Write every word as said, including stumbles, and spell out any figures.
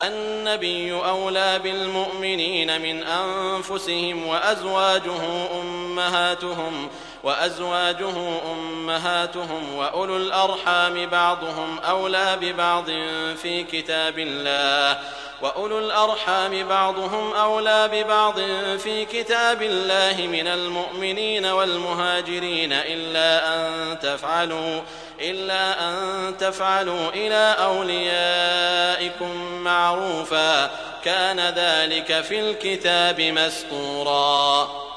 النبي أولى بالمؤمنين من أنفسهم وأزواجه أمهاتهم وأزواجه أمهاتهم وأولو الأرحام بعضهم أولى ببعض في كتاب الله وأولو الأرحام بعضهم أولى ببعض في كتاب الله من المؤمنين والمهاجرين إلا أن تفعلوا إلا أن تفعلوا إلى أوليائكم معروفا كان ذلك في الكتاب مسطورا.